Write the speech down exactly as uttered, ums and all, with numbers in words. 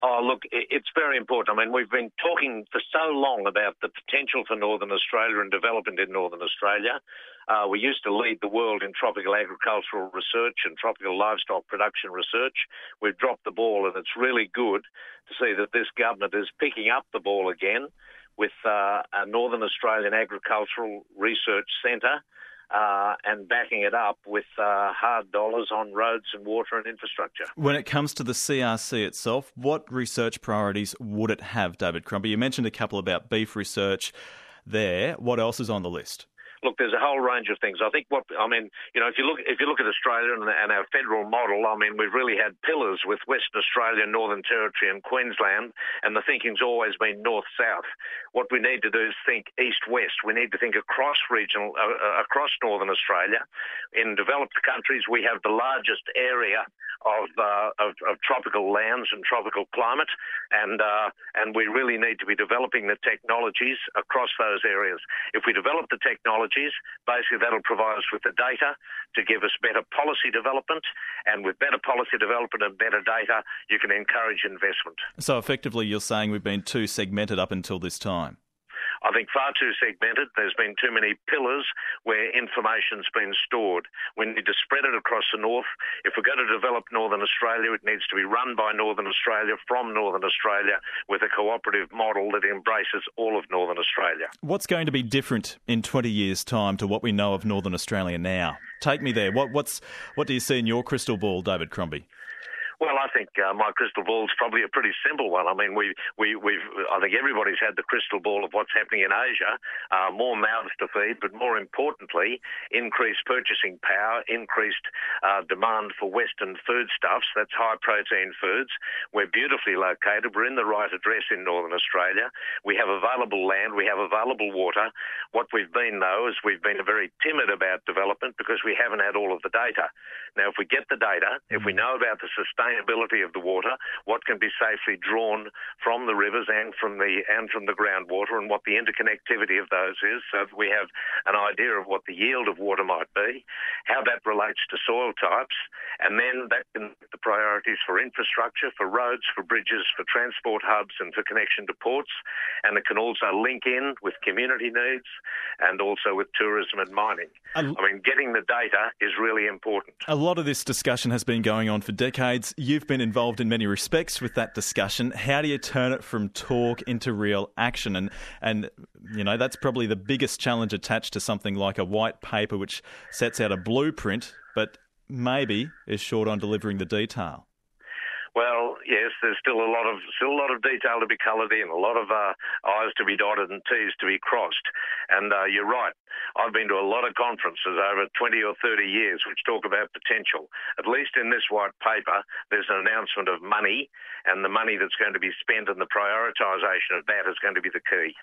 Oh, look, i- it's very important. I mean, we've been talking for so long about the potential for Northern Australia and development in Northern Australia. Uh, we used to lead the world in tropical agricultural research and tropical livestock production research. We've dropped the ball, and it's really good to see that this government is picking up the ball again with uh, a Northern Australian Agricultural Research Centre. Uh, and backing it up with uh, hard dollars on roads and water and infrastructure. When it comes to the C R C itself, what research priorities would it have, David Crombie? You mentioned a couple about beef research there. What else is on the list? Look, there's a whole range of things. I think what I mean, you know, if you look if you look at Australia and, and our federal model, I mean, we've really had pillars with Western Australia, Northern Territory, and Queensland, and the thinking's always been north-south. What we need to do is think east-west. We need to think across regional, uh, across Northern Australia. In developed countries, we have the largest area of uh, of, of tropical lands and tropical climate, and uh, and we really need to be developing the technologies across those areas. If we develop the technology, basically that'll provide us with the data to give us better policy development, and with better policy development and better data, you can encourage investment. So effectively you're saying we've been too segmented up until this time? I think far too segmented. There's been too many pillars where information's been stored. We need to spread it across the north. If we're going to develop Northern Australia, it needs to be run by Northern Australia, from Northern Australia, with a cooperative model that embraces all of Northern Australia. What's going to be different in twenty years' time to what we know of Northern Australia now? Take me there. What, what's, what do you see in your crystal ball, David Crombie? Well, I think uh, my crystal ball is probably a pretty simple one. I mean, we, we, we've, I think everybody's had the crystal ball of what's happening in Asia, uh, more mouths to feed, but more importantly, increased purchasing power, increased uh, demand for Western foodstuffs, that's high-protein foods. We're beautifully located. We're in the right address in Northern Australia. We have available land. We have available water. What we've been, though, is we've been very timid about development because we haven't had all of the data. Now, if we get the data, if we know about the sustainability of the water, what can be safely drawn from the rivers and from the and from the groundwater, and what the interconnectivity of those is, so that we have an idea of what the yield of water might be, how that relates to soil types, and then that can the priorities for infrastructure, for roads, for bridges, for transport hubs, and for connection to ports, and it can also link in with community needs and also with tourism and mining. I mean, getting the data is really important. A lot of this discussion has been going on for decades. You've been involved in many respects with that discussion. How do you turn it from talk into real action? And, and you know, that's probably the biggest challenge attached to something like a white paper which sets out a blueprint, but maybe is short on delivering the detail. Well, yes, there's still a lot of still a lot of detail to be coloured in, a lot of uh, I's to be dotted and T's to be crossed. And uh, you're right. I've been to a lot of conferences over twenty or thirty years which talk about potential. At least in this white paper, there's an announcement of money, and the money that's going to be spent and the prioritisation of that is going to be the key.